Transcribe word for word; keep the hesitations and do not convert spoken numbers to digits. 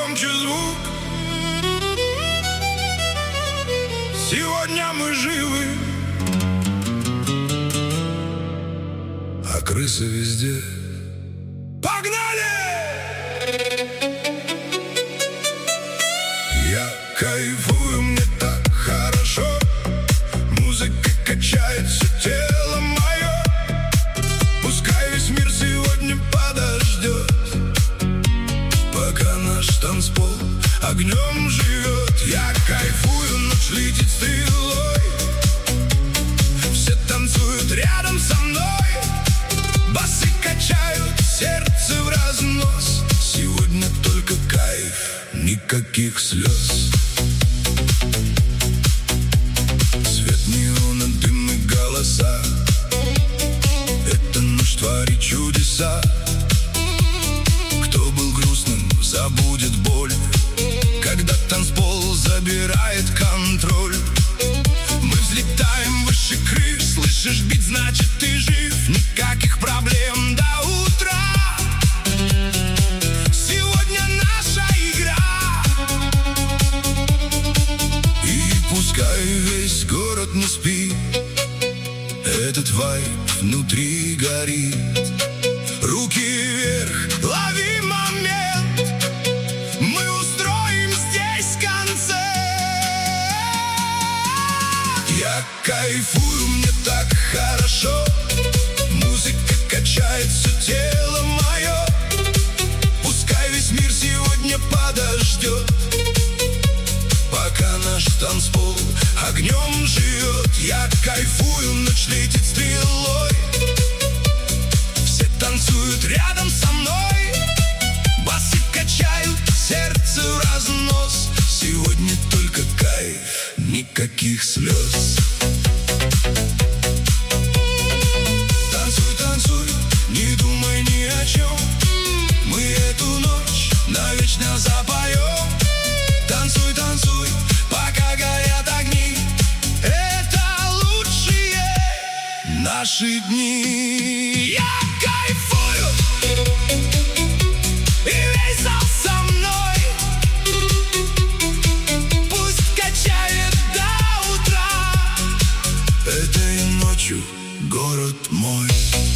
громче звук. Сегодня мы живы, а крысы везде. Погнали! Я кайфую, мне так хорошо. Музыка качает все тело мое. Пускай весь мир сегодня подождет, пока наш танцпол огнем живет. Я кайфую, ночь летит стрелой. Все танцуют рядом со мной. Басы качают сердце в разнос. Сегодня только кайф, никаких слез. Свет неона, дым и голоса. Эта ночь творит чудеса. Кто был грустным, забудет боль, когда танцпол забирает контроль. Мы взлетаем выше крыш. Слышишь бит, значит ты жив. Никаких проблем до утра. Сегодня наша игра. И пускай весь город не спит, этот вайб внутри горит. Руки вверх, лови момент. Мы устроим здесь концерт. Я кайфую, мне так хорошо. Музыка качает все тело мое. Пускай весь мир сегодня подождет, пока наш танцпол огнем живет. Я кайфую, ночь летит стрелой. Все танцуют рядом со мной. Басы качают сердце в разнос. Сегодня только кайф, никаких слез. Танцуй, танцуй, не думай ни о чем. Мы эту ночь навечно запоем. Танцуй, танцуй, пока горят огни. Это лучшие наши дни. Я кайфую, и весь зал со мной. Пусть качает до утра. Этой ночью город мой.